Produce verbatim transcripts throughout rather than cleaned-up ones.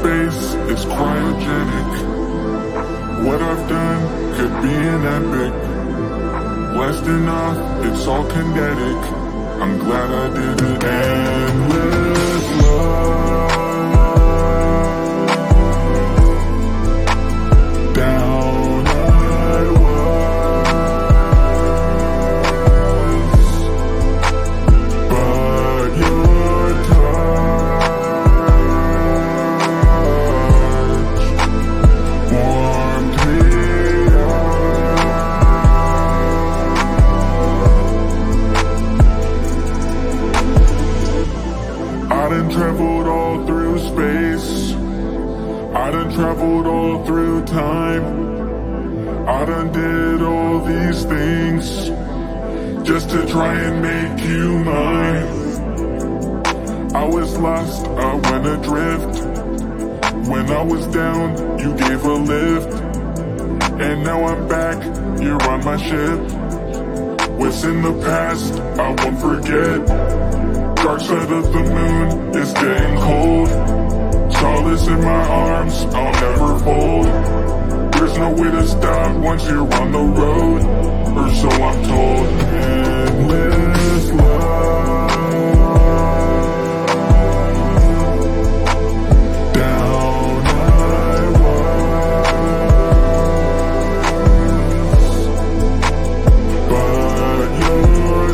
space is cryogenic. What I've done could be an epic. Blessed enough, it's all kinetic. I'm glad I did it. Endless love. Down I was, but your touch warmed me up. I done traveled all through space. I done traveled all through time. I done did all these things just to try and make you mine. I was lost, I went adrift. When I was down, you gave a lift. And now I'm back, you're on my ship. What's in the past, I won't forget. Dark side of the moon is getting cold. Solace in my arms, I'll never fold. There's no way to stop once you're on the road, or so I'm told. Endless love. Down I was, but your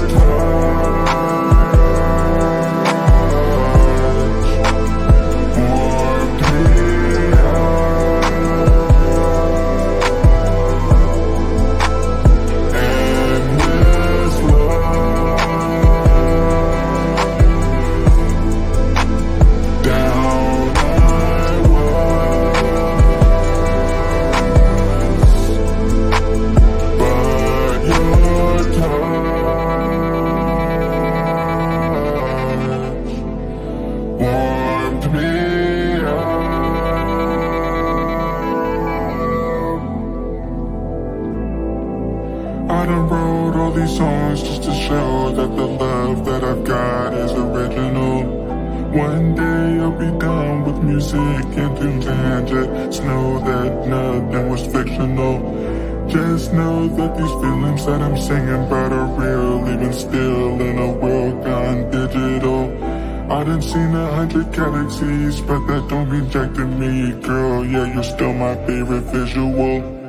touch warmed me up. Endless love. Down I was, but your touch warmed me up. I done wrote all these songs just to show that the love that I've got is original. One day I'll be done with music and tunes and just know that nothing was fictional. Just know that these feelings that I'm singing about are real, even still in a world gone digital. I done seen a hundred galaxies, but that don't mean jack to me, girl. Yeah, you're still my favorite visual.